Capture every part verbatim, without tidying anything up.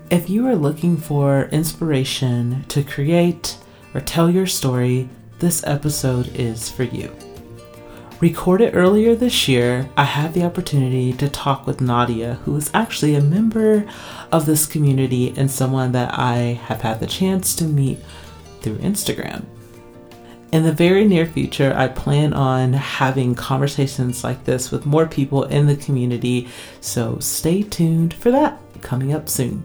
If you are looking for inspiration to create or tell your story, this episode is for you. Recorded earlier this year, I had the opportunity to talk with Nadia, who is actually a member of this community and someone that I have had the chance to meet through Instagram. In the very near future, I plan on having conversations like this with more people in the community, so stay tuned for that coming up soon.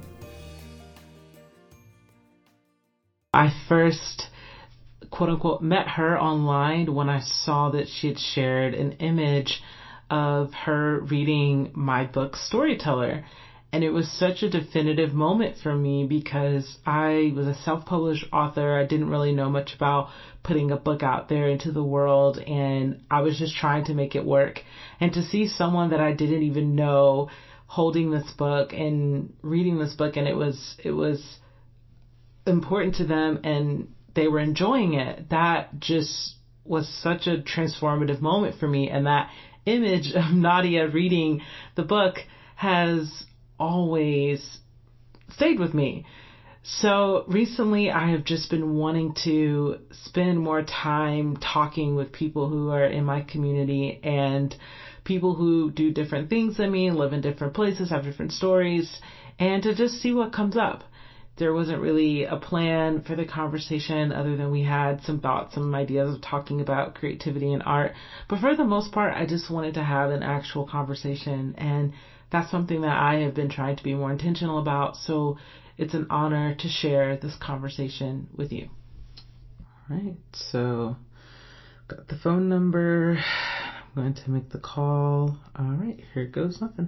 I first, quote unquote, met her online when I saw that she had shared an image of her reading my book, Storyteller. And it was such a definitive moment for me because I was a self-published author. I didn't really know much about putting a book out there into the world, and I was just trying to make it work. And to see someone that I didn't even know holding this book and reading this book, and it was it was important to them and they were enjoying it, that just was such a transformative moment for me. And that image of Nadia reading the book has always stayed with me. So recently I have just been wanting to spend more time talking with people who are in my community and people who do different things than me, live in different places, have different stories, and to just see what comes up. There wasn't really a plan for the conversation other than we had some thoughts, some ideas of talking about creativity and art. But for the most part, I just wanted to have an actual conversation. And that's something that I have been trying to be more intentional about. So it's an honor to share this conversation with you. All right. So got the phone number. I'm going to make the call. All right. Here goes nothing.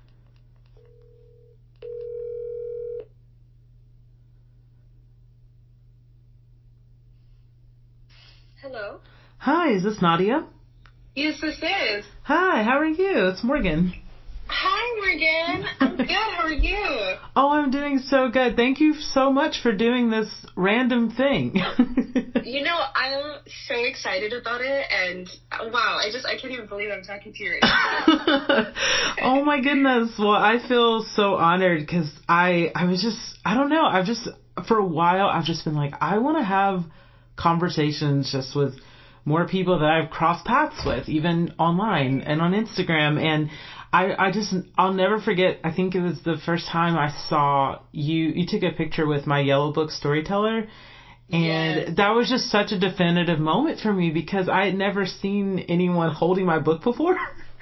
Hello. Hi, is this Nadia? Yes, this is. Hi, how are you? It's Morgan. Hi, Morgan. I'm good. How are you? Oh, I'm doing so good. Thank you so much for doing this random thing. You know, I'm so excited about it, and wow, I just, I can't even believe I'm talking to you right now. Oh my goodness. Well, I feel so honored because I, I was just, I don't know, I've just, for a while, I've just been like, I want to have conversations just with more people that I've crossed paths with, even online and on Instagram. And I, I just, I'll never forget, I think it was the first time I saw you, you took a picture with my yellow book, Storyteller. And yes, that was just such a definitive moment for me because I had never seen anyone holding my book before.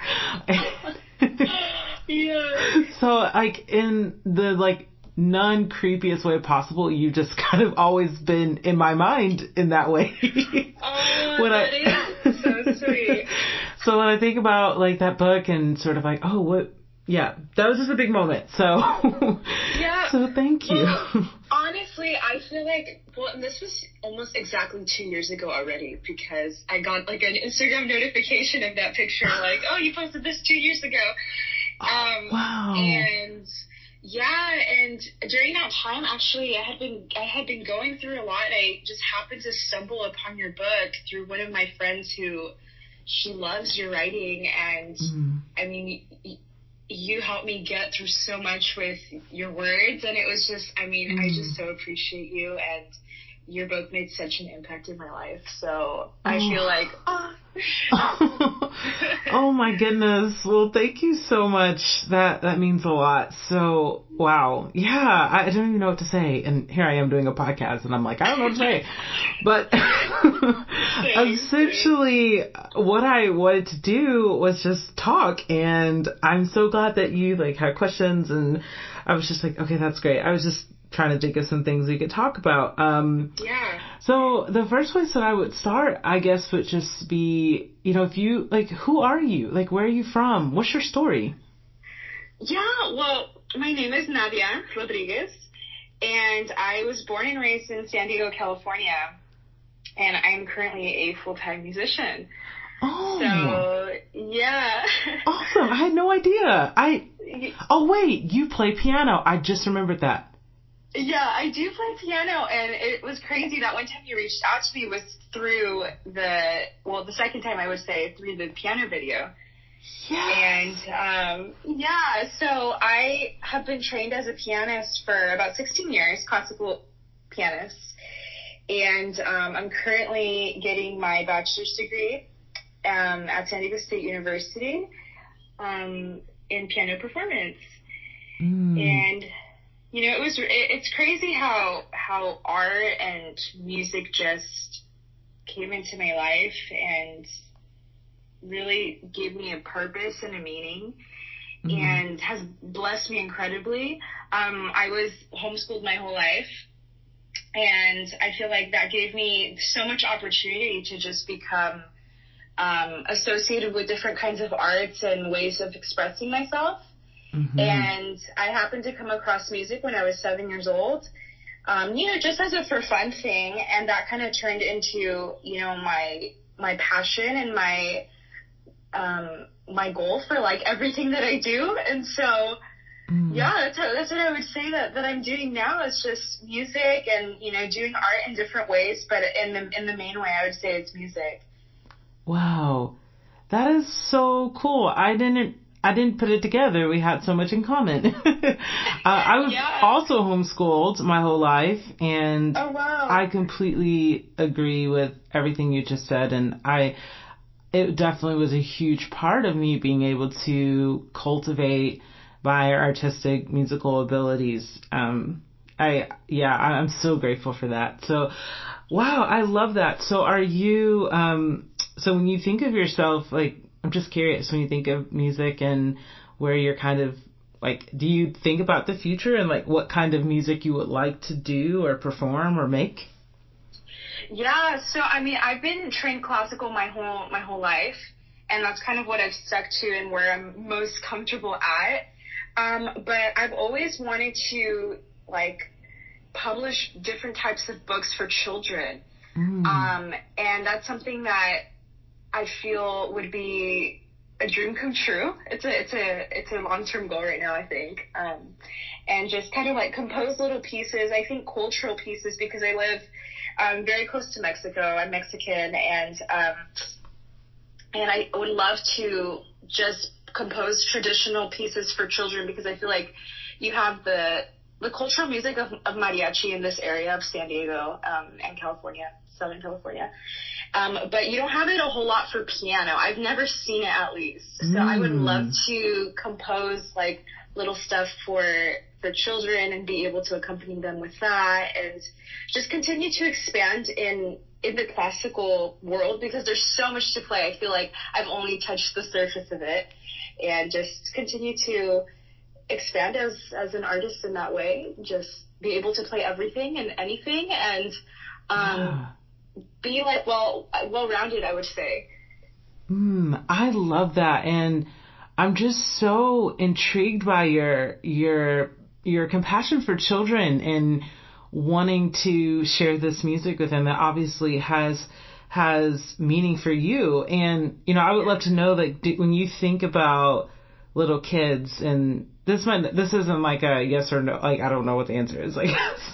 Yeah. So like in the like non-creepiest way possible, you just kind of always been in my mind in that way. Oh, when that I, is so sweet. So when I think about like that book and sort of like, oh, what, yeah, that was just a big moment. So, yeah. So thank you. Well, honestly, I feel like, well, and this was almost exactly two years ago already because I got like an Instagram notification of that picture, like, oh, you posted this two years ago. Um, oh, wow. And yeah, and during that time, actually, I had been I had been going through a lot. I just happened to stumble upon your book through one of my friends who, she loves your writing, and mm. I mean, y- you helped me get through so much with your words, and it was just, I mean, mm. I just so appreciate you, and your book made such an impact in my life. So oh. I feel like, oh. Oh my goodness. Well, thank you so much. That, that means a lot. So, wow. Yeah. I don't even know what to say. And here I am doing a podcast and I'm like, I don't know what to say, but essentially what I wanted to do was just talk, and I'm so glad that you like had questions, and I was just like, okay, that's great. I was just trying to think of some things we could talk about. Um, yeah. So the first place that I would start, I guess, would just be, you know, if you, like, who are you? Like, where are you from? What's your story? Yeah, well, my name is Nadia Rodriguez, and I was born and raised in San Diego, California, and I'm currently a full-time musician. Oh. So, yeah. Awesome. I had no idea. I, oh, wait, you play piano. I just remembered that. Yeah, I do play piano, and it was crazy that one time you reached out to me was through the, well, the second time I would say through the piano video. Yes. And um, yeah, so I have been trained as a pianist for about sixteen years, classical pianist. And um, I'm currently getting my bachelor's degree um, at San Diego State University um, in piano performance. Mm. And, you know, it was, it, it's crazy how, how art and music just came into my life and really gave me a purpose and a meaning. Mm. And has blessed me incredibly. Um, I was homeschooled my whole life. And I feel like that gave me so much opportunity to just become um, associated with different kinds of arts and ways of expressing myself. Mm-hmm. And I happened to come across music when I was seven years old, um, you know, just as a for fun thing. And that kind of turned into, you know, my my passion and my um, my goal for like everything that I do. And so Mm. yeah, that's, how, that's what I would say that, that I'm doing now is just music and, you know, doing art in different ways. But in the in the main way, I would say it's music. Wow. That is so cool. I didn't I didn't put it together. We had so much in common. uh, I was yeah. also homeschooled my whole life. And oh, wow. I completely agree with everything you just said. And I it definitely was a huge part of me being able to cultivate my artistic musical abilities. Um, I, yeah, I'm so grateful for that. So, wow, I love that. So are you, um, so when you think of yourself, like, I'm just curious, when you think of music and where you're kind of, like, do you think about the future and, like, what kind of music you would like to do or perform or make? Yeah, so, I mean, I've been trained classical my whole, my whole life, and that's kind of what I've stuck to and where I'm most comfortable at. Um, but I've always wanted to, like, publish different types of books for children. Mm. Um, and that's something that I feel would be a dream come true. It's a, it's a, it's a long-term goal right now, I think. Um, and just kind of like compose little pieces, I think cultural pieces, because I live, um, very close to Mexico. I'm Mexican, and, um, and I would love to just compose traditional pieces for children, because I feel like you have the the cultural music of, of mariachi in this area of San Diego um, and California, Southern California. Um, but you don't have it a whole lot for piano. I've never seen it, at least. So mm. I would love to compose like little stuff for for children and be able to accompany them with that, and just continue to expand in in the classical world, because there's so much to play. I feel like I've only touched the surface of it, and just continue to expand as as an artist in that way. Just be able to play everything and anything, and um, yeah. be like well well rounded, I would say. Mm, I love that, and I'm just so intrigued by your your your compassion for children and wanting to share this music with them that obviously has has meaning for you. And, you know, I would love to know that do, when you think about little kids, and this might, this isn't like a yes or no, like, I don't know what the answer is. Like,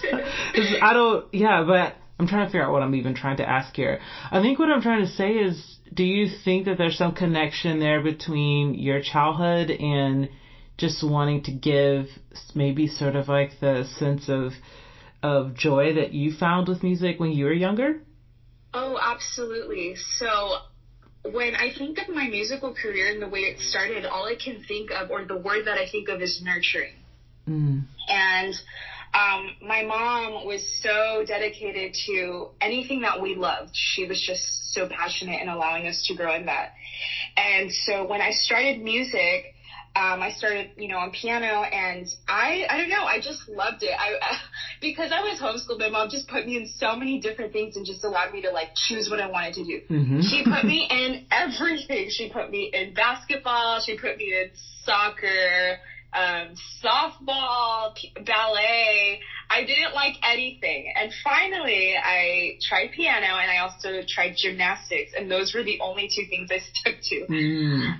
I don't, yeah, but I'm trying to figure out what I'm even trying to ask here. I think what I'm trying to say is, do you think that there's some connection there between your childhood and just wanting to give maybe sort of like the sense of of joy that you found with music when you were younger? Oh, absolutely. So when I think of my musical career and the way it started, all I can think of, or the word that I think of, is nurturing. Mm. And um, my mom was so dedicated to anything that we loved. She was just so passionate in allowing us to grow in that. And so when I started music, Um, I started, you know, on piano, and I, I don't know, I just loved it. I, uh, because I was homeschooled, my mom just put me in so many different things and just allowed me to like choose what I wanted to do. Mm-hmm. She put me in everything. She put me in basketball. She put me in soccer, um, softball, p- ballet. I didn't like anything. And finally I tried piano, and I also tried gymnastics, and those were the only two things I stuck to. Mm. And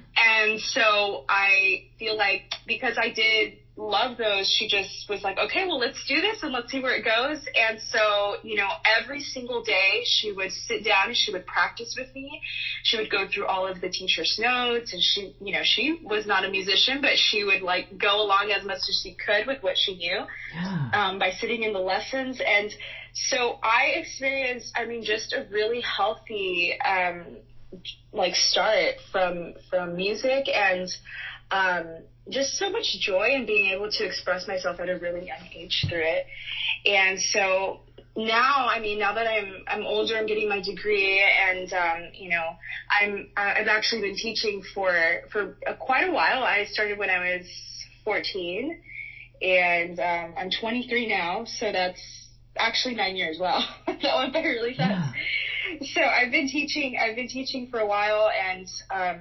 And so I feel like because I did love those, she just was like, okay, well, let's do this and let's see where it goes. And so, you know, every single day she would sit down and she would practice with me. She would go through all of the teacher's notes, and she, you know, she was not a musician, but she would like go along as much as she could with what she knew, yeah. um, by sitting in the lessons. And so I experienced, I mean, just a really healthy, um, like start from, from music, and, um, just so much joy in being able to express myself at a really young age through it. And so now, I mean, now that I'm, I'm older, I'm getting my degree, and, um, you know, I'm, uh, I've actually been teaching for, for uh, quite a while. I started when I was fourteen, and, um, I'm twenty-three now. So that's actually nine years. Wow. That went by really fast. Yeah. So I've been teaching, I've been teaching for a while, and, um,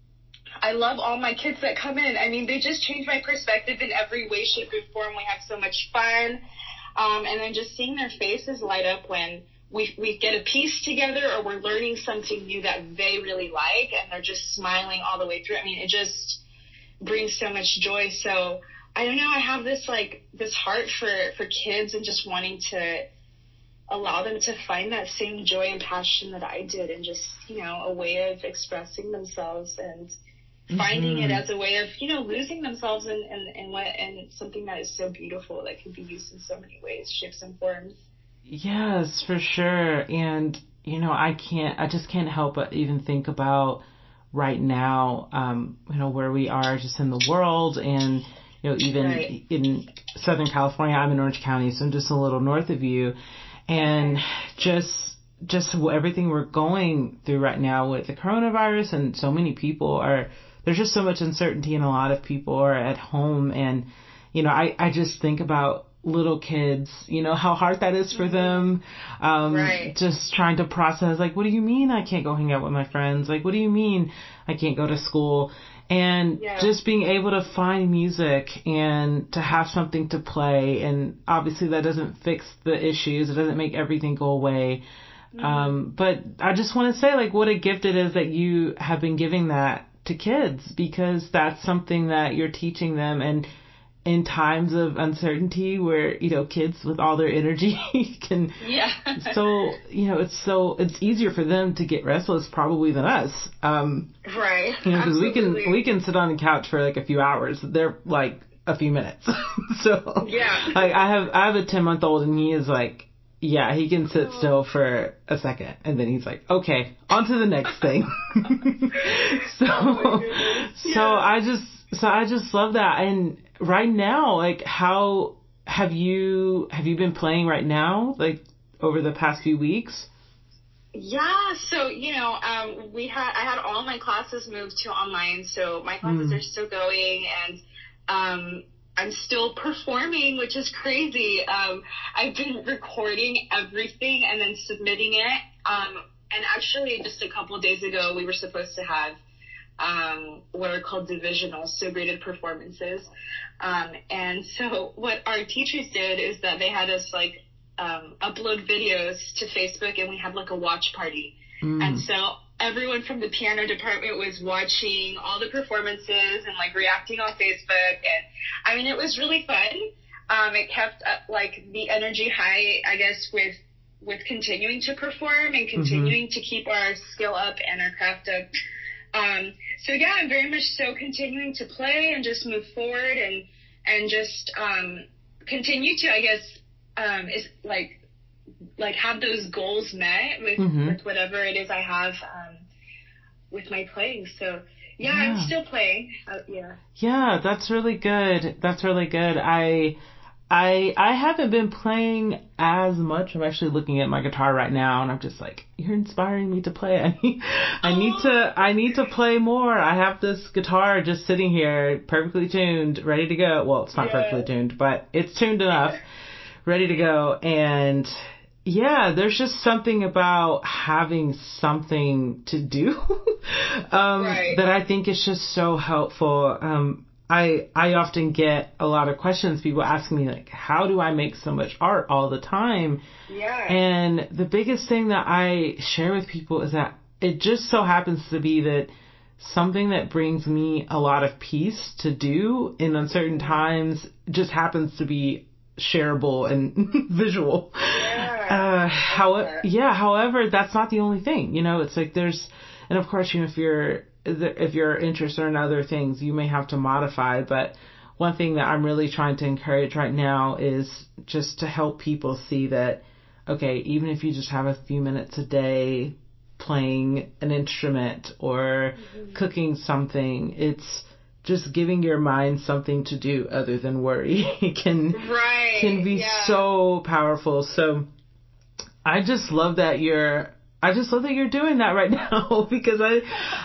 I love all my kids that come in. I mean, they just change my perspective in every way, shape, and form. We have so much fun. Um, and then just seeing their faces light up when we we get a piece together, or we're learning something new that they really like, and they're just smiling all the way through. I mean, it just brings so much joy. So I don't know, I have this like this heart for, for kids, and just wanting to allow them to find that same joy and passion that I did, and just, you know, a way of expressing themselves, and finding mm-hmm. it as a way of, you know, losing themselves in, in, in what, and something that is so beautiful that can be used in so many ways, shapes, and forms. Yes, for sure. And, you know, I can't, I just can't help but even think about right now, um, you know, where we are just in the world, and, you know, even right. in Southern California. I'm in Orange County, so I'm just a little north of you. And okay. just, just everything we're going through right now with the coronavirus, and so many people are, there's just so much uncertainty, and a lot of people are at home. And, you know, I, I just think about little kids, you know, how hard that is for mm-hmm. them. Um, right. Just trying to process, like, what do you mean I can't go hang out with my friends? Like, what do you mean I can't go to school? And yeah. just being able to find music and to have something to play. And obviously that doesn't fix the issues. It doesn't make everything go away. Mm-hmm. Um, but I just want to say, like, what a gift it is that you have been giving that to kids, because that's something that you're teaching them. And in times of uncertainty, where, you know, kids with all their energy can, yeah. so, you know, it's so, it's easier for them to get restless probably than us. Um, right. You know, because we can, we can sit on the couch for like a few hours. They're like a few minutes. So, yeah. Like, I have, I have a ten month old, and he is like, yeah, he can sit still for a second, and then he's like, okay, on to the next thing. so, oh yeah. so I just, so I just love that. And right now, like, how have you, have you been playing right now, like, over the past few weeks? Yeah, so, you know, um, we had, I had all my classes moved to online, so my classes mm. are still going, and, um, I'm still performing, which is crazy. Um, I've been recording everything and then submitting it. Um, and actually, just a couple of days ago, we were supposed to have um, what are called divisionals, so graded performances. Um, and so what our teachers did is that they had us like um, upload videos to Facebook, and we had like a watch party. Mm. And so everyone from the piano department was watching all the performances and like reacting on Facebook. And I mean, it was really fun. Um, it kept up like the energy high, I guess, with, with continuing to perform and continuing mm-hmm. to keep our skill up and our craft up. Um, so yeah, I'm very much so continuing to play and just move forward and, and just, um, continue to, I guess, um, is like, like have those goals met with, mm-hmm. with whatever it is I have, um, with my playing. So yeah, yeah. I'm still playing. Uh, yeah. Yeah, that's really good. That's really good. I, I, I haven't been playing as much. I'm actually looking at my guitar right now, and I'm just like, you're inspiring me to play. I need, I need to, I need to play more. I have this guitar just sitting here, perfectly tuned, ready to go. Well, it's not yeah. perfectly tuned, but it's tuned enough, ready to go. And yeah, there's just something about having something to do um, right. that I think is just so helpful. Um, I I often get a lot of questions. People ask me, like, how do I make so much art all the time? Yeah. And the biggest thing that I share with people is that it just so happens to be that something that brings me a lot of peace to do in uncertain times just happens to be shareable and visual. Yeah. Uh, how, yeah. However, that's not the only thing, you know, it's like there's, and of course, you know, if you're, if you're interested in other things, you may have to modify, but one thing that I'm really trying to encourage right now is just to help people see that, okay, even if you just have a few minutes a day playing an instrument or mm-hmm. cooking something, it's just giving your mind something to do other than worry. It can, right. can be yeah. so powerful. So I just love that you're, I just love that you're doing that right now because I,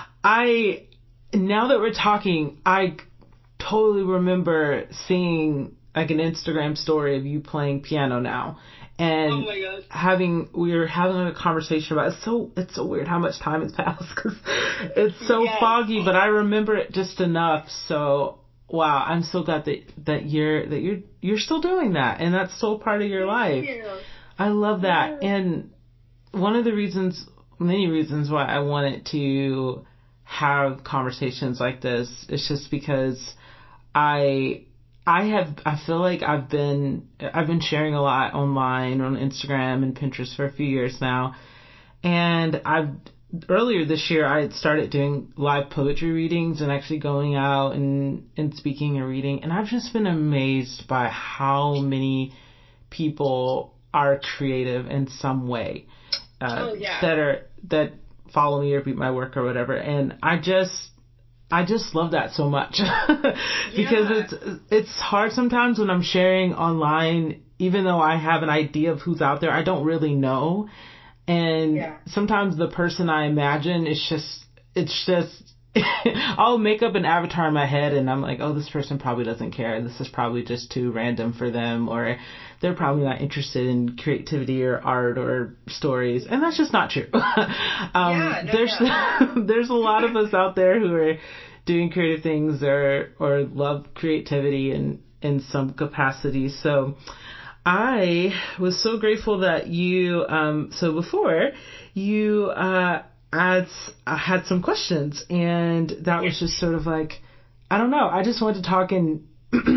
I, now that we're talking, I totally remember seeing like an Instagram story of you playing piano now. And oh my gosh. having, we were having a conversation about, it's so, it's so weird how much time has passed because it's so yes. foggy, but I remember it just enough. So, wow, I'm so glad that, that you're, that you're, you're still doing that. And that's still part of your Thank life. You. I love that. Yeah. And one of the reasons, many reasons why I wanted to have conversations like this is just because I, I have, I feel like I've been, I've been sharing a lot online on Instagram and Pinterest for a few years now. And I've, earlier this year, I had started doing live poetry readings and actually going out and, and speaking and reading. And I've just been amazed by how many people are creative in some way, uh, oh, yeah. that are, that follow me or read my work or whatever. And I just, I just love that so much because yeah. it's it's hard sometimes when I'm sharing online, even though I have an idea of who's out there, I don't really know. And yeah. sometimes the person I imagine is just, it's just, I'll make up an avatar in my head and I'm like, oh, this person probably doesn't care. This is probably just too random for them, or they're probably not interested in creativity or art or stories. And that's just not true. um, yeah, no, there's, yeah. there's a lot of us out there who are doing creative things or, or love creativity in, in some capacity. So I was so grateful that you, um, so before you, uh, I had some questions, and that was just sort of like, I don't know. I just wanted to talk, and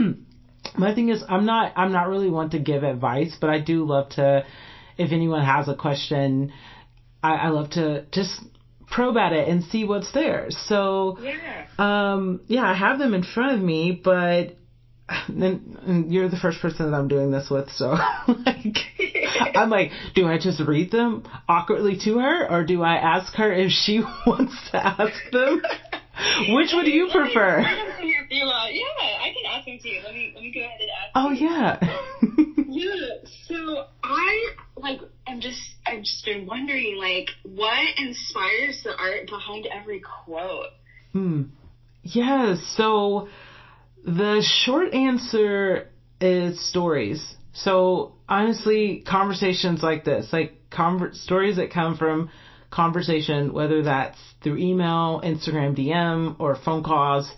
my thing is, I'm not, I'm not really one to give advice, but I do love to, if anyone has a question, I, I love to just probe at it and see what's there. So, yeah, um, yeah, I have them in front of me, but then and you're the first person that I'm doing this with, so like, I'm like, do I just read them awkwardly to her, or do I ask her if she wants to ask them? Which would you prefer? Yeah, I can ask them to you. Let me let me go ahead and ask. Oh you. yeah. Yeah. So I like I'm just I've just been wondering, like, what inspires the art behind every quote? Hmm. Yeah. So the short answer is stories. So honestly, conversations like this, like conver- stories that come from conversation, whether that's through email, Instagram D M, or phone calls,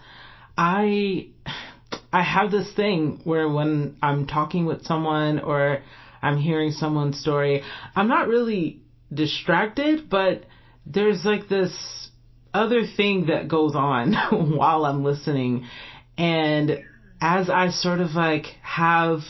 I, I have this thing where when I'm talking with someone or I'm hearing someone's story, I'm not really distracted, but there's like this other thing that goes on while I'm listening. And as I sort of like have,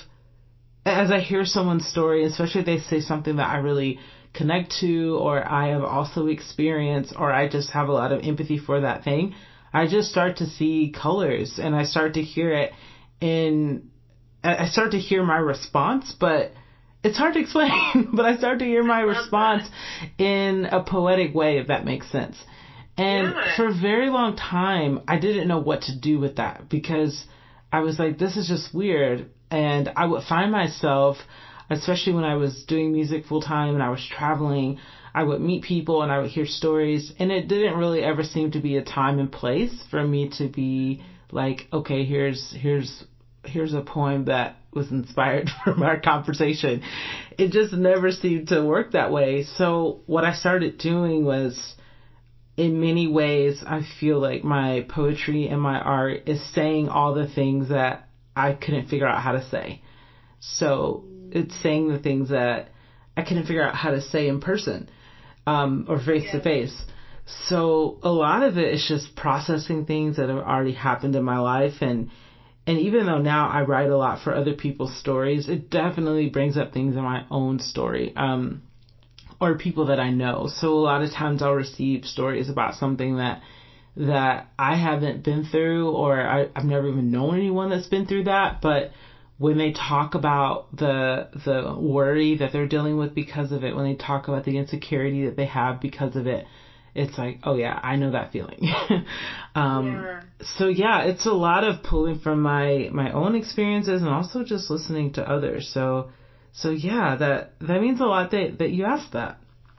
as I hear someone's story, especially if they say something that I really connect to, or I have also experienced, or I just have a lot of empathy for that thing, I just start to see colors and I start to hear it in, I start to hear my response, but it's hard to explain, but I start to hear my response that. in a poetic way, if that makes sense. And yeah. for a very long time, I didn't know what to do with that because I was like, this is just weird. And I would find myself, especially when I was doing music full time and I was traveling, I would meet people and I would hear stories. And it didn't really ever seem to be a time and place for me to be like, okay, here's, here's, here's a poem that was inspired from our conversation. It just never seemed to work that way. So what I started doing was, in many ways, I feel like my poetry and my art is saying all the things that I couldn't figure out how to say. So it's saying the things that I couldn't figure out how to say in person, um, or face to face. So a lot of it is just processing things that have already happened in my life. And, and even though now I write a lot for other people's stories, it definitely brings up things in my own story, um, or people that I know. So a lot of times I'll receive stories about something that, that I haven't been through, or I, I've never even known anyone that's been through that. But when they talk about the, the worry that they're dealing with because of it, when they talk about the insecurity that they have because of it, it's like, oh yeah, I know that feeling. um, yeah. So yeah, it's a lot of pulling from my, my own experiences and also just listening to others. So, so yeah, that, that means a lot that, that you asked that.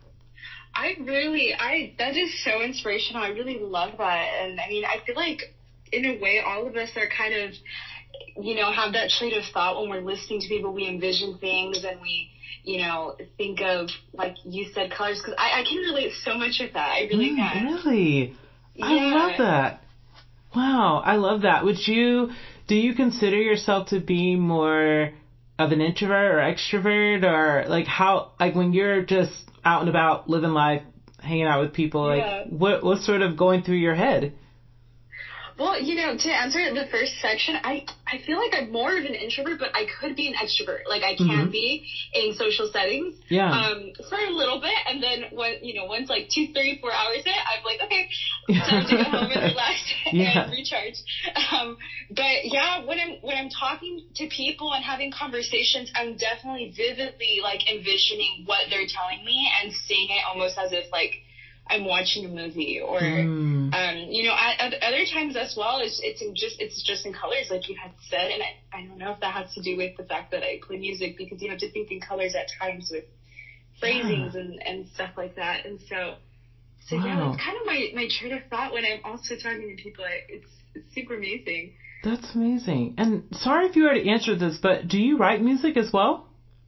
I really, I, that is so inspirational. I really love that. And I mean, I feel like in a way, all of us are kind of, you know, have that train of thought when we're listening to people. We envision things and we, you know, think of, like you said, colors, because I, I can relate so much with that. I really mm, can. Really? Yeah. I love that. Wow, I love that. Would you, do you consider yourself to be more of an introvert or extrovert, or like how, like when you're just out and about living life, hanging out with people, yeah. like what, what's sort of going through your head? Well, you know, to answer the first section, I, I feel like I'm more of an introvert, but I could be an extrovert. Like I can mm-hmm. be in social settings. Yeah. Um, for a little bit. And then when, you know, once like two, three, four hours in, I'm like, okay, time to go home and relax yeah. and recharge. Um, but yeah, when I'm, when I'm talking to people and having conversations, I'm definitely vividly like envisioning what they're telling me and seeing it almost as if like I'm watching a movie, or, mm. um, you know, at, at other times as well, it's, it's in just, it's just in colors, like you had said. And I, I don't know if that has to do with the fact that I play music, because you have to think in colors at times with phrasings yeah. and, and stuff like that. And so, so wow. yeah, that's kind of my, my train of thought when I'm also talking to people. I, it's, it's super amazing. That's amazing. And sorry if you already answered this, but do you write music as well?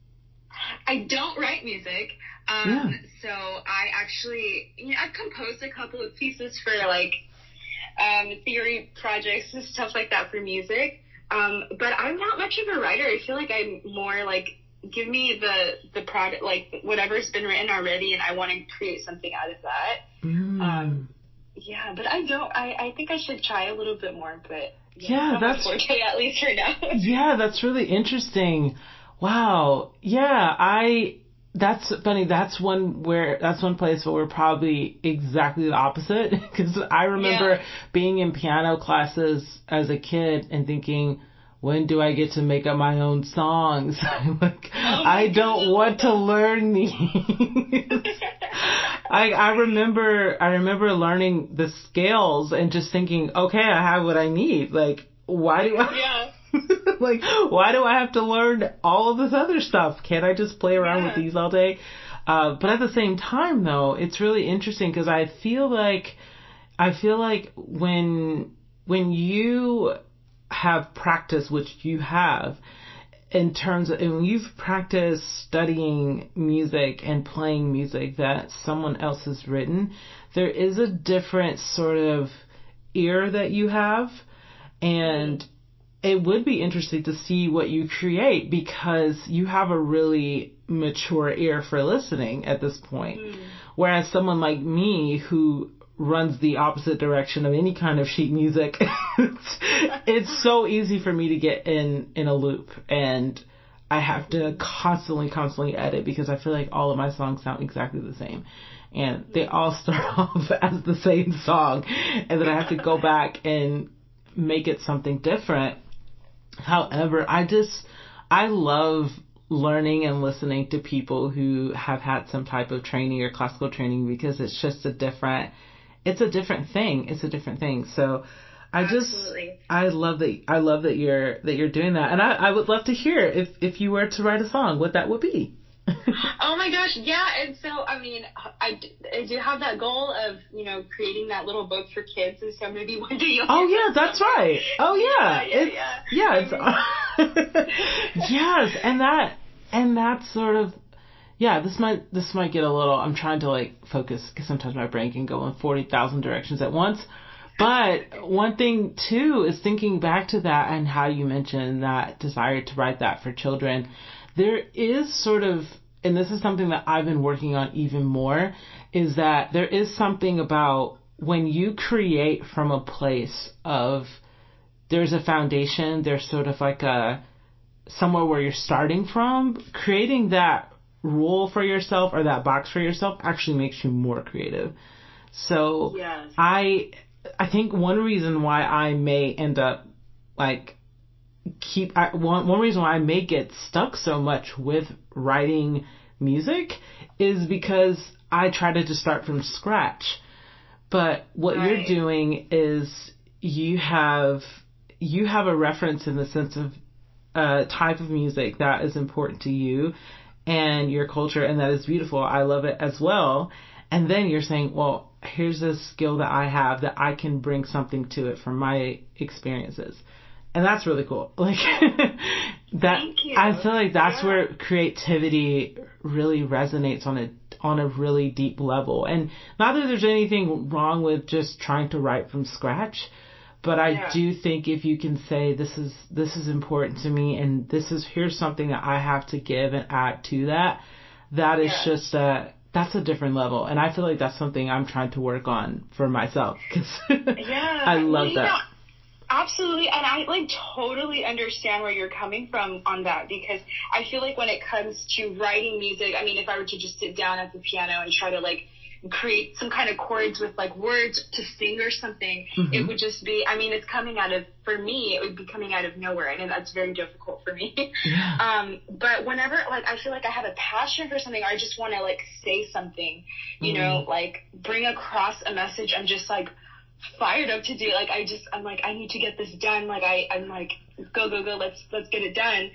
I don't write music. Um, yeah. So I actually, you know, I've composed a couple of pieces for like, um, theory projects and stuff like that for music. Um, but I'm not much of a writer. I feel like I'm more like, give me the, the product, like whatever's been written already, and I want to create something out of that. Mm. Um, yeah, but I don't, I, I think I should try a little bit more, but yeah, yeah that's forte at least for now. Yeah, that's really interesting. Wow. Yeah, I, That's funny. That's one where, that's one place where we're probably exactly the opposite. Because I remember yeah. being in piano classes as a kid and thinking, when do I get to make up my own songs? like, oh I don't God. want to learn these. I, I remember, I remember learning the scales and just thinking, okay, I have what I need. Like, why do I? Yeah. like, why do I have to learn all of this other stuff? Can't I just play around yeah. with these all day? Uh, but at the same time, though, it's really interesting because I feel like, I feel like when, when you have practice, which you have, in terms of, when you've practiced studying music and playing music that someone else has written, there is a different sort of ear that you have. And it would be interesting to see what you create, because you have a really mature ear for listening at this point. Mm. Whereas someone like me, who runs the opposite direction of any kind of sheet music, it's, it's so easy for me to get in, in a loop. And I have to constantly, constantly edit, because I feel like all of my songs sound exactly the same. And they all start off as the same song. And then I have to go back and make it something different. However, I just, I love learning and listening to people who have had some type of training or classical training, because it's just a different, it's a different thing. It's a different thing. So I just, Absolutely. I love that, I love that you're, that you're doing that. And I, I would love to hear if, if you were to write a song, what that would be. Oh my gosh, yeah. And so, I mean, I, I do have that goal of, you know, creating that little book for kids, and so maybe one day you'll Oh yeah, that's somewhere. right. Oh yeah. Yeah, yeah, it's, yeah. yeah it's, yes, and that, and that's sort of, yeah, this might, this might get a little, I'm trying to like focus, because sometimes my brain can go in forty thousand directions at once. But one thing too is thinking back to that and how you mentioned that desire to write that for children. There is sort of, and this is something that I've been working on even more, is that there is something about when you create from a place of, there's a foundation, there's sort of like a, somewhere where you're starting from, creating that rule for yourself or that box for yourself actually makes you more creative. So yes. I, I think one reason why I may end up like keep, I, one, one reason why I may get stuck so much with writing music is because I try to just start from scratch. But what right. you're doing is you have, you have a reference in the sense of a type of music that is important to you and your culture, and that is beautiful. I love it as well. And then you're saying, well, here's a skill that I have that I can bring something to it from my experiences. And that's really cool. Like that, Thank you. I feel like that's yeah. where creativity really resonates on a on a really deep level. And not that there's anything wrong with just trying to write from scratch, but I yeah. do think if you can say this is this is important to me, and this is here's something that I have to give and add to that, that is yeah. just a that's a different level. And I feel like that's something I'm trying to work on for myself, because yeah. I love well, that. Know, absolutely. And I like totally understand where you're coming from on that, because I feel like when it comes to writing music, I mean, if I were to just sit down at the piano and try to like create some kind of chords with like words to sing or something, mm-hmm. it would just be, I mean, it's coming out of, for me, it would be coming out of nowhere. And that's very difficult for me. Yeah. um, but whenever like, I feel like I have a passion for something, I just want to like say something, you mm. know, like bring across a message. I'm just like fired up to do it. Like, I just, I'm like, I need to get this done. Like, I, I'm like, go, go, go. Let's, let's get it done.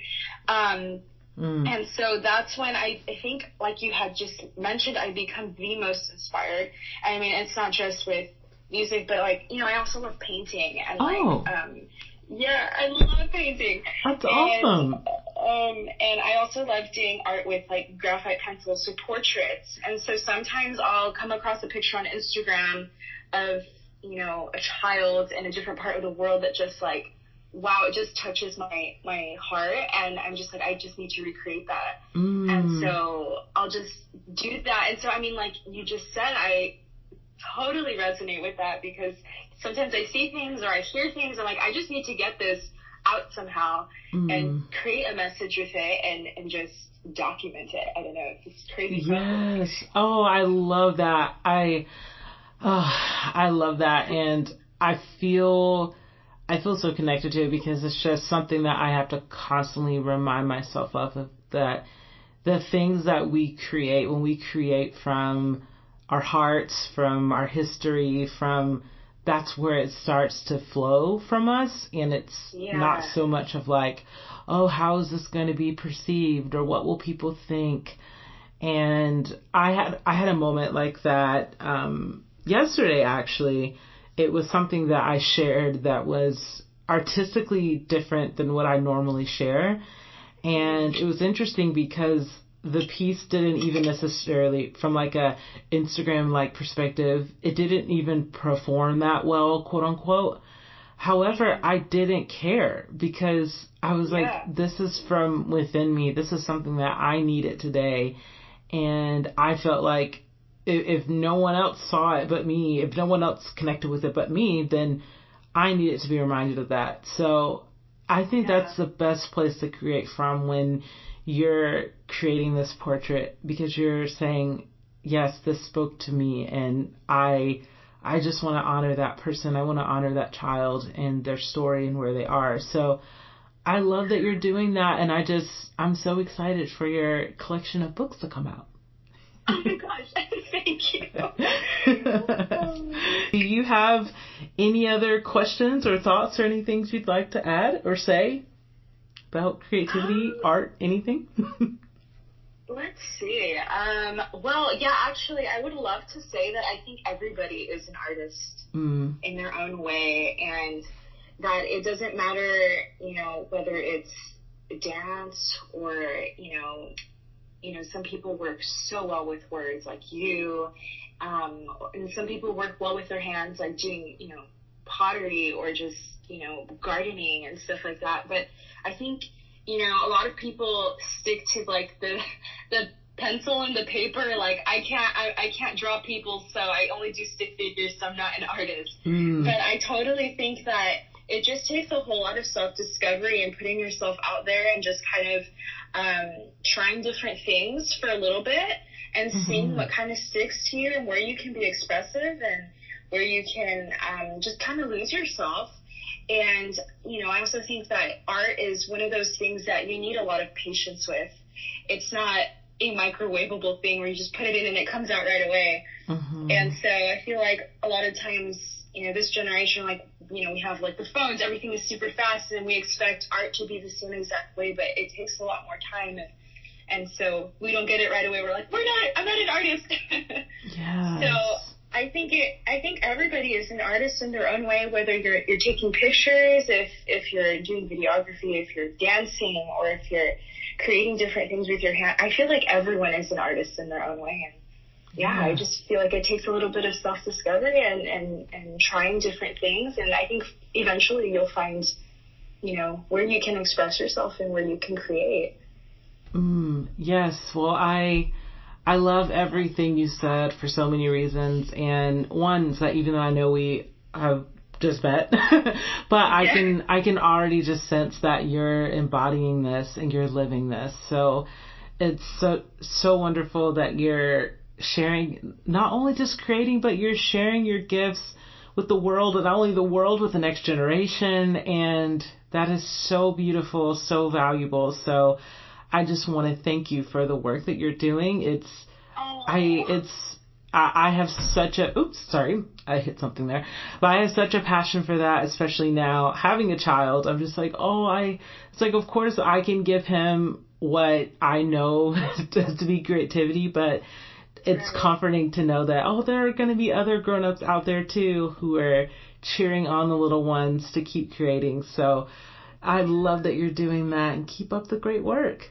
Um, Mm. And so that's when I, I think, like you had just mentioned, I become the most inspired. I mean, it's not just with music, but like, you know, I also love painting and oh. like, um, yeah, I love painting. That's and, awesome. Um, and I also love doing art with like graphite pencils, so portraits. And so sometimes I'll come across a picture on Instagram of, you know, a child in a different part of the world that just like, wow, it just touches my, my heart. And I'm just like, I just need to recreate that. Mm. And so I'll just do that. And so, I mean, like you just said, I totally resonate with that, because sometimes I see things or I hear things and like, I just need to get this out somehow mm. and create a message with it and, and just document it. I don't know. It's just crazy. Yes. Oh, I love that. I, oh, I love that. And I feel, I feel so connected to it, because it's just something that I have to constantly remind myself of, of that the things that we create, when we create from our hearts, from our history, from that's where it starts to flow from us. And it's yeah. not so much of like, oh, how is this going to be perceived, or what will people think? And I had, I had a moment like that, um, yesterday, actually. It was something that I shared that was artistically different than what I normally share. And it was interesting because the piece didn't even necessarily, from like a Instagram like perspective, it didn't even perform that well, quote unquote. However, I didn't care, because I was yeah. like, this is from within me. This is something that I needed today. And I felt like if, if no one else saw it but me, if no one else connected with it but me, then I needed to be reminded of that. So I think yeah. that's the best place to create from, when you're creating this portrait, because you're saying, yes, this spoke to me, and I I just want to honor that person. I want to honor that child and their story and where they are. So I love that you're doing that, and I just, I'm so excited for your collection of books to come out. Oh my gosh, thank you. Do you have any other questions or thoughts or anything you'd like to add or say about creativity, um, art, anything? Let's see. Um, well, yeah, actually, I would love to say that I think everybody is an artist mm. in their own way, and that it doesn't matter, you know, whether it's dance or, you know, you know, some people work so well with words like you, um, and some people work well with their hands, like doing, you know, pottery or just, you know, gardening and stuff like that. But I think, you know, a lot of people stick to like the, the pencil and the paper. Like I can't, I, I can't draw people, so I only do stick figures, so I'm not an artist. Mm. But I totally think that it just takes a whole lot of self-discovery and putting yourself out there and just kind of um, trying different things for a little bit and mm-hmm. seeing what kind of sticks to you and where you can be expressive and where you can um, just kind of lose yourself. And, you know, I also think that art is one of those things that you need a lot of patience with. It's not a microwavable thing where you just put it in and it comes out right away. Mm-hmm. And so I feel like a lot of times, you know, this generation, like, you know, we have like the phones, everything is super fast and we expect art to be the same exact way, but it takes a lot more time. And, and so we don't get it right away. We're like, we're not, I'm not an artist. Yeah. So I think it, I think everybody is an artist in their own way, whether you're, you're taking pictures, if, if you're doing videography, if you're dancing, or if you're creating different things with your hand. I feel like everyone is an artist in their own way. And yeah, yeah. I just feel like it takes a little bit of self-discovery and, and, and trying different things. And I think eventually you'll find, you know, where you can express yourself and where you can create. Mm, yes. Well, I, I love everything you said for so many reasons. And one is that even though I know we have just met, but I yeah. can, I can already just sense that you're embodying this and you're living this. So it's so, so wonderful that you're sharing, not only just creating, but you're sharing your gifts with the world, and not only the world, with the next generation. And that is so beautiful, so valuable. So I just want to thank you for the work that you're doing. It's, oh. I, it's, I, I have such a, oops, sorry, I hit something there, but I have such a passion for that, especially now having a child. I'm just like, oh, I, it's like, of course I can give him what I know to, to be creativity, but it's right. comforting to know that, oh, there are going to be other grown-ups out there too who are cheering on the little ones to keep creating. So I love that you're doing that, and keep up the great work.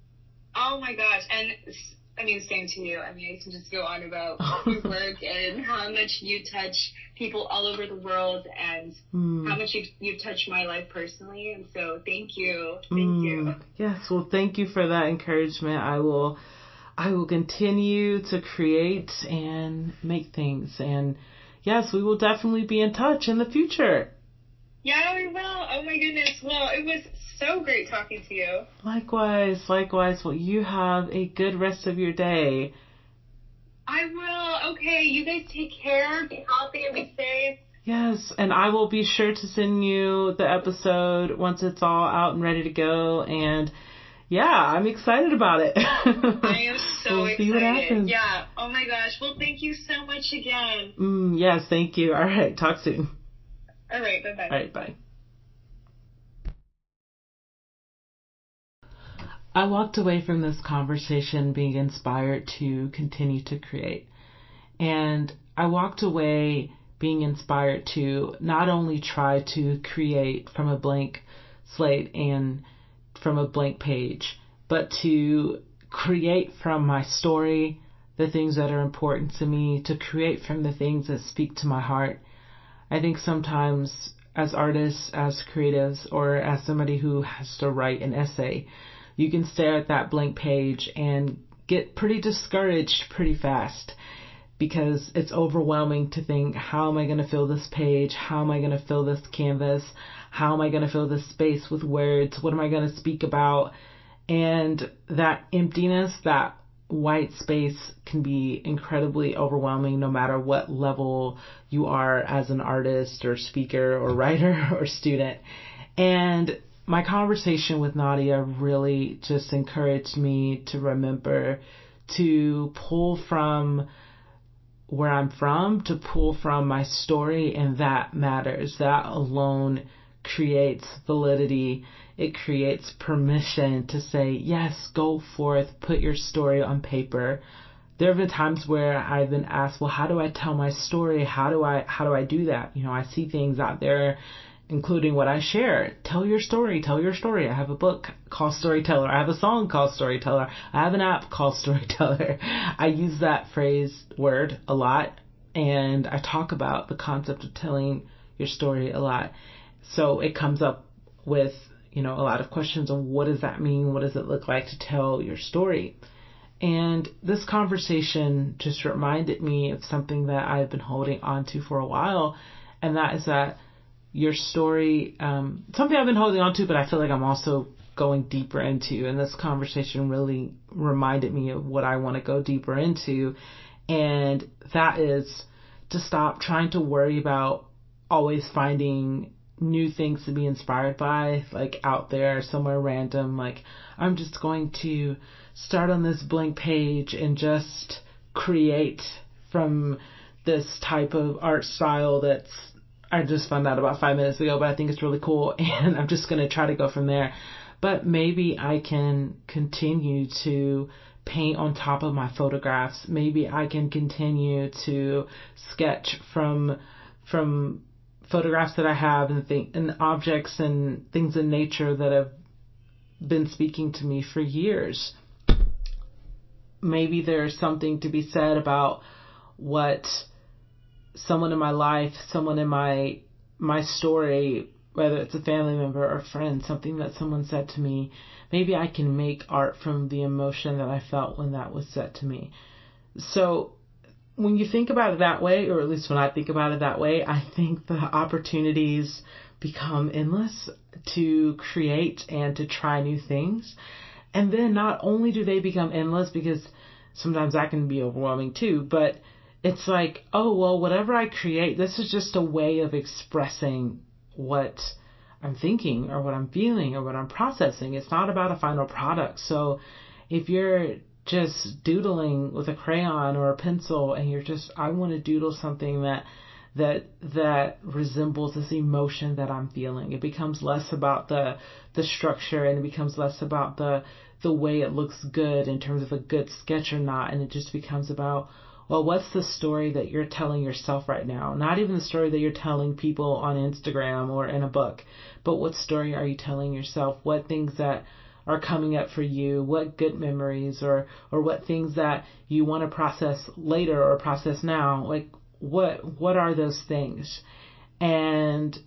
Oh my gosh. And I mean, same to you. I mean, I can just go on about your work and how much you touch people all over the world, and mm. how much you've, you've touched my life personally. And so thank you. Thank mm. you. Yes. Well, thank you for that encouragement. I will, I will continue to create and make things. And yes, we will definitely be in touch in the future. Yeah, we will. Oh my goodness. Well, it was so great talking to you. Likewise, likewise. Well, you have a good rest of your day. I will. Okay, you guys take care. Be healthy and be safe. Yes, and I will be sure to send you the episode once it's all out and ready to go. And yeah, I'm excited about it. I am so we'll excited. See what happens. Yeah. Oh my gosh. Well, thank you so much again. Mm, yes, thank you. All right. Talk soon. All right. Bye-bye. All right. Bye. I walked away from this conversation being inspired to continue to create. And I walked away being inspired to not only try to create from a blank slate and from a blank page, but to create from my story, the things that are important to me, to create from the things that speak to my heart. I think sometimes as artists, as creatives, or as somebody who has to write an essay, you can stare at that blank page and get pretty discouraged pretty fast, because it's overwhelming to think, how am I going to fill this page? How am I going to fill this canvas? How am I going to fill this space with words? What am I going to speak about? And that emptiness, that white space, can be incredibly overwhelming no matter what level you are as an artist or speaker or writer or student. And my conversation with Nadia really just encouraged me to remember to pull from where I'm from, to pull from my story, and that matters. That alone creates validity. It creates permission to say, yes, go forth, put your story on paper. There have been times where I've been asked, well, how do I tell my story? How do I, how do I do that? You know, I see things out there, including what I share. Tell your story, tell your story. I have a book called Storyteller. I have a song called Storyteller. I have an app called Storyteller. I use that phrase, word, a lot, and I talk about the concept of telling your story a lot. So it comes up with, you know, a lot of questions of what does that mean? What does it look like to tell your story? And this conversation just reminded me of something that I've been holding on to for a while. And that is that your story, um, something I've been holding on to, but I feel like I'm also going deeper into. And this conversation really reminded me of what I want to go deeper into. And that is to stop trying to worry about always finding new things to be inspired by, like out there somewhere random. Like, I'm just going to start on this blank page and just create from this type of art style that's I just found out about five minutes ago, but I think it's really cool, and I'm just going to try to go from there. But maybe I can continue to paint on top of my photographs. Maybe I can continue to sketch from from photographs that I have and, th- and objects and things in nature that have been speaking to me for years. Maybe there's something to be said about what someone in my life, someone in my my story, whether it's a family member or friend, something that someone said to me, maybe I can make art from the emotion that I felt when that was said to me. So when you think about it that way, or at least when I think about it that way, I think the opportunities become endless to create and to try new things. And then not only do they become endless, because sometimes that can be overwhelming too, but it's like, oh, well, whatever I create, this is just a way of expressing what I'm thinking or what I'm feeling or what I'm processing. It's not about a final product. So if you're just doodling with a crayon or a pencil and you're just, I want to doodle something that that that resembles this emotion that I'm feeling, it becomes less about the the structure, and it becomes less about the the way it looks good in terms of a good sketch or not, and it just becomes about, well, what's the story that you're telling yourself right now? Not even the story that you're telling people on Instagram or in a book, but what story are you telling yourself? What things that are coming up for you? What good memories, or or what things that you want to process later or process now? Like, what what are those things? And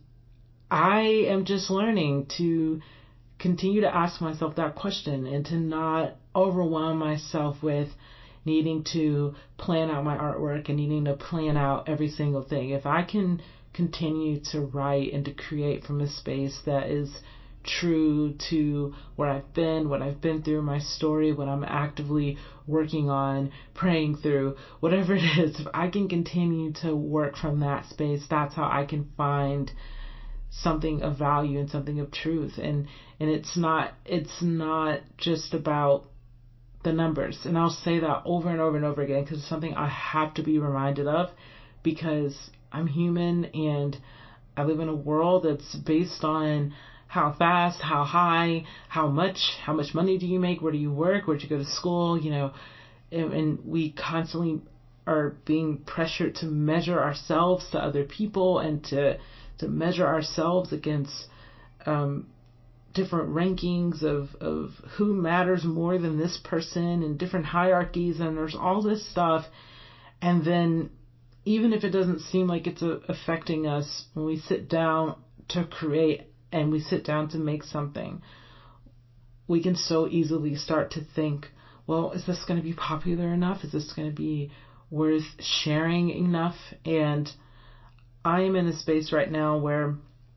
I am just learning to continue to ask myself that question and to not overwhelm myself with needing to plan out my artwork and needing to plan out every single thing. If I can continue to write and to create from a space that is true to where I've been, what I've been through, my story, what I'm actively working on, praying through, whatever it is, if I can continue to work from that space, that's how I can find something of value and something of truth. And and it's not it's not just about the numbers. And I'll say that over and over and over again because it's something I have to be reminded of, because I'm human and I live in a world that's based on how fast, how high, how much, how much money do you make, where do you work, where do you go to school, you know, and, and we constantly are being pressured to measure ourselves to other people and to to measure ourselves against um, different rankings of, of who matters more than this person, and different hierarchies, and there's all this stuff. And then even if it doesn't seem like it's a, affecting us, when we sit down to create and we sit down to make something, we can so easily start to think, well, is this going to be popular enough? Is this going to be worth sharing enough? And I am in a space right now where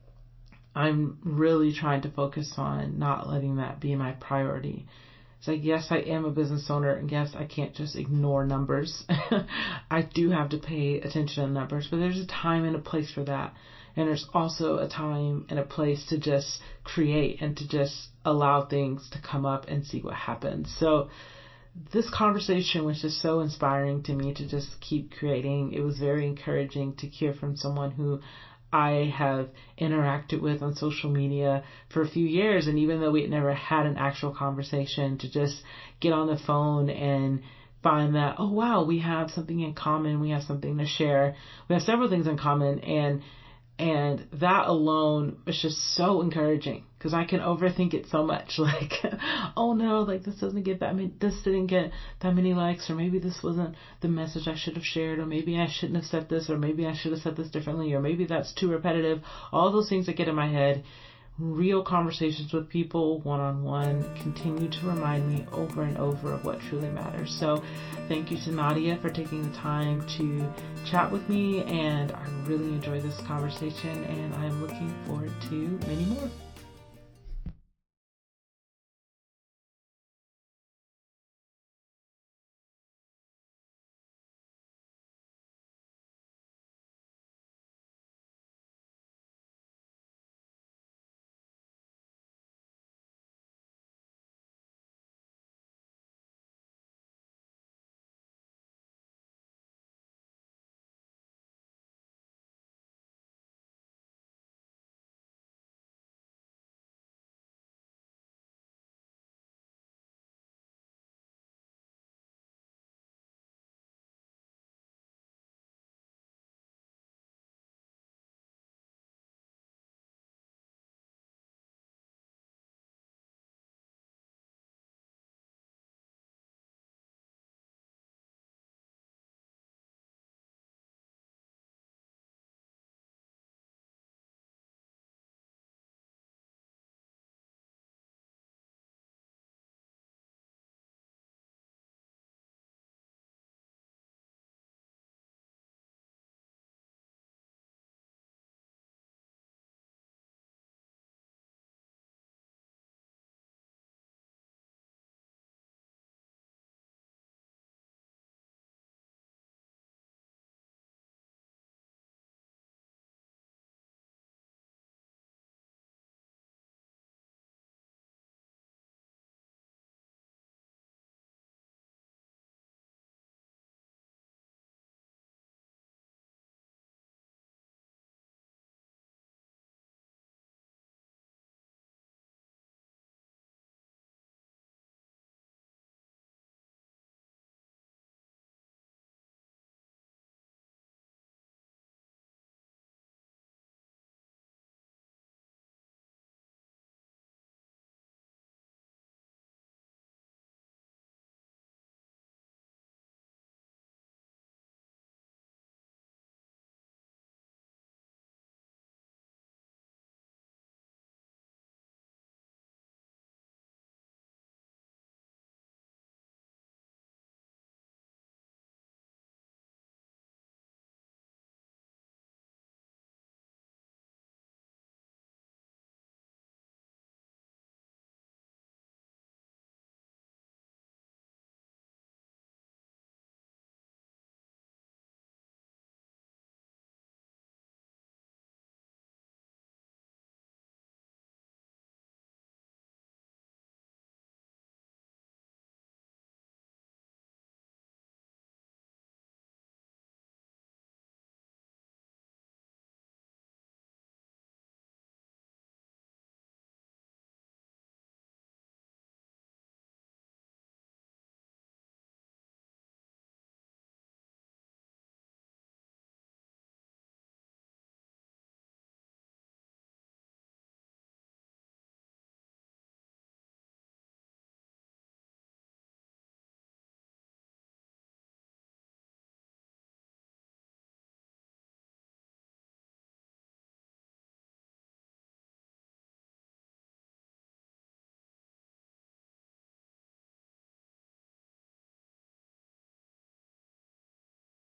I'm really trying to focus on not letting that be my priority. It's like, yes, I am a business owner, and yes, I can't just ignore numbers. I do have to pay attention to numbers, but there's a time and a place for that. And there's also a time and a place to just create and to just allow things to come up and see what happens. So this conversation was just so inspiring to me to just keep creating. It was very encouraging to hear from someone who I have interacted with on social media for a few years. And even though we had never had an actual conversation, to just get on the phone and find that, oh, wow, we have something in common. We have something to share. We have several things in common. And And that alone was just so encouraging, because I can overthink it so much. Like, oh no, like this doesn't get that many, this didn't get that many likes, or maybe this wasn't the message I should have shared, or maybe I shouldn't have said this, or maybe I should have said this differently, or maybe that's too repetitive. All those things that get in my head real conversations with people one-on-one continue to remind me over and over of what truly matters. So thank you to Nadia for taking the time to chat with me, and I really enjoyed this conversation, and I'm looking forward to many more.